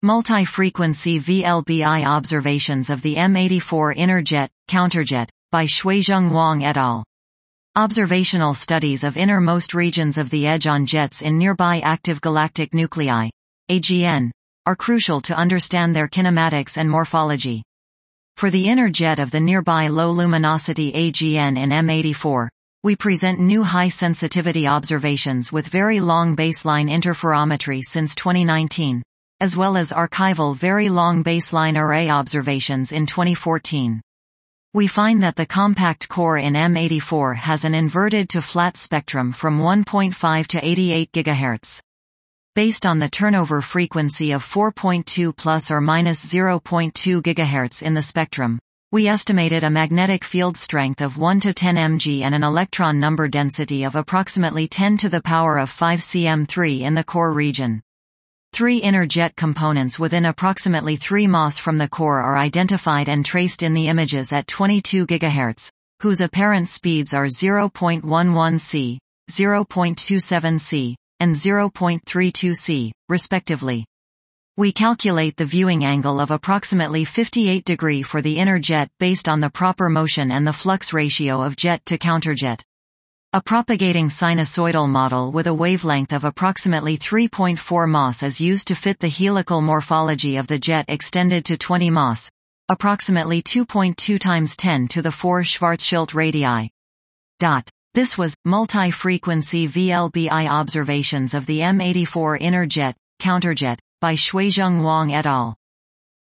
Multi-frequency VLBI observations of the M84 inner jet, counterjet, by Xuezheng Wang et al. Observational studies of innermost regions of the edge on jets in nearby active galactic nuclei, AGN, are crucial to understand their kinematics and morphology. For the inner jet of the nearby low-luminosity AGN in M84, we present new high-sensitivity observations with very long baseline interferometry since 2019, as well as archival very long baseline array observations in 2014. We find that the compact core in M84 has an inverted to flat spectrum from 1.5 to 88 GHz. Based on the turnover frequency of 4.2 plus or minus 0.2 GHz in the spectrum, we estimated a magnetic field strength of 1 to 10 mg and an electron number density of approximately 10 to the power of 5 cm3 in the core region. 3 inner jet components within approximately 3 mas from the core are identified and traced in the images at 22 GHz, whose apparent speeds are 0.11 c, 0.27 c, and 0.32 c, respectively. We calculate the viewing angle of approximately 58 degrees for the inner jet based on the proper motion and the flux ratio of jet to counterjet. A propagating sinusoidal model with a wavelength of approximately 3.4 mas is used to fit the helical morphology of the jet extended to 20 mas, approximately 2.2 times 10 to the 4 Schwarzschild radii. This was multi-frequency VLBI observations of the M84 inner jet, counterjet, by Xuezheng Wang et al.